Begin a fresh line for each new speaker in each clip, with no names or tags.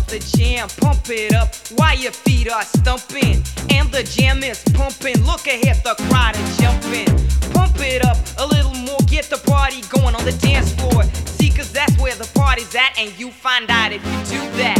the jam, pump it up while your feet are stumping. And the jam is pumping, look ahead, the crowd is jumping. Pump it up a little more, get the party going on the dance floor. See, cause that's where the party's at, and you find out if you do that.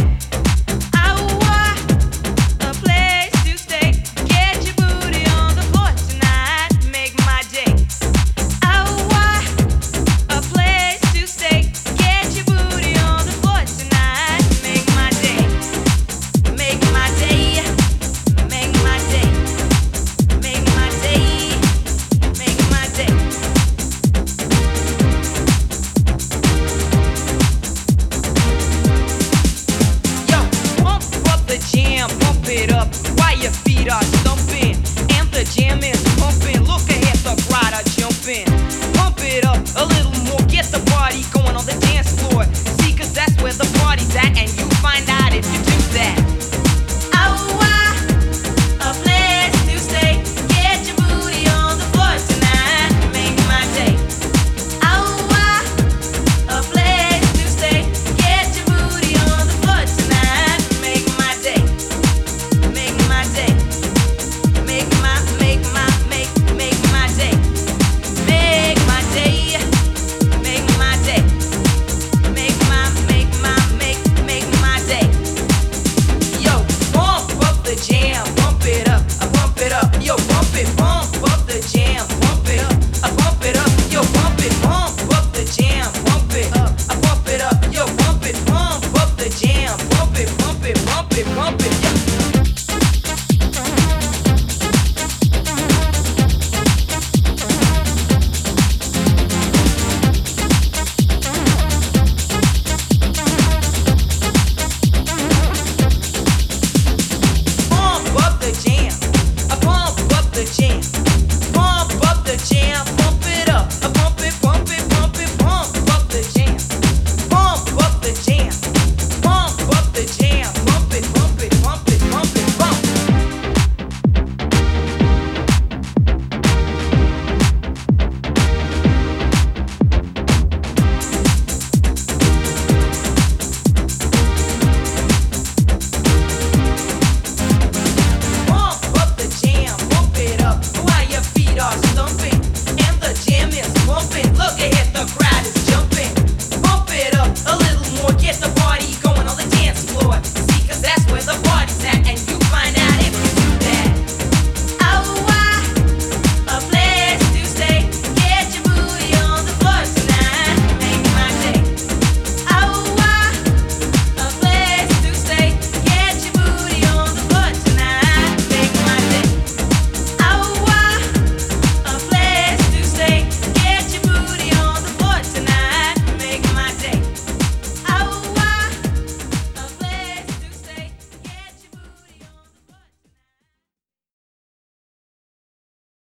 Pump it up while your feet are stumping, and the jam is